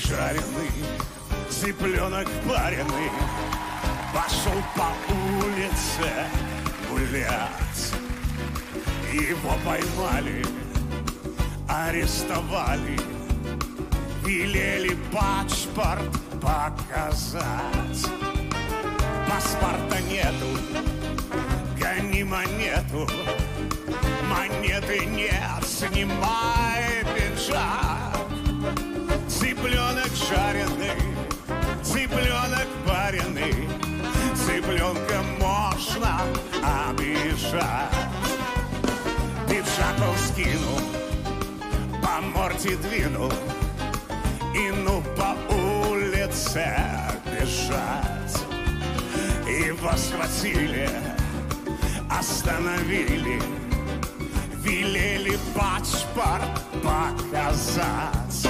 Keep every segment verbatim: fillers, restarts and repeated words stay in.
жареный, цыпленок пареный пошел по улице гулять. Его поймали, арестовали, велели паспорт показать. Паспорта нету, гони монету, монеты нет, снимай пиджак. Цыпленок жареный, цыпленок пареный, цыпленка можно обижать. Пиджак он скинул, по морде двинул, и ну по улице бежать. Его схватили, остановили, велели паспорт показать.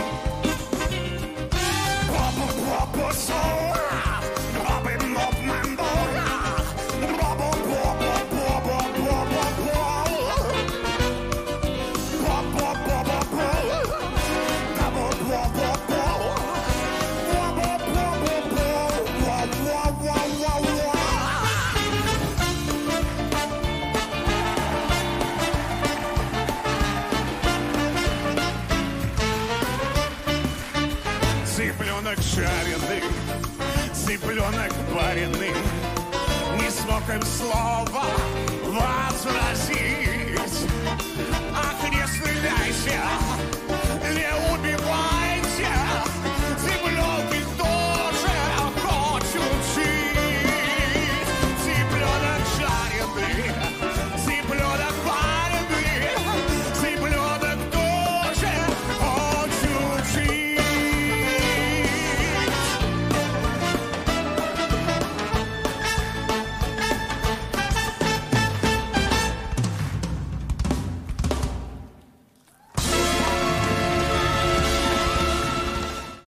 Цыпленок жареный, цыпленок пареный, не смог им слова возразить. Ах, не стреляйся, не убивай.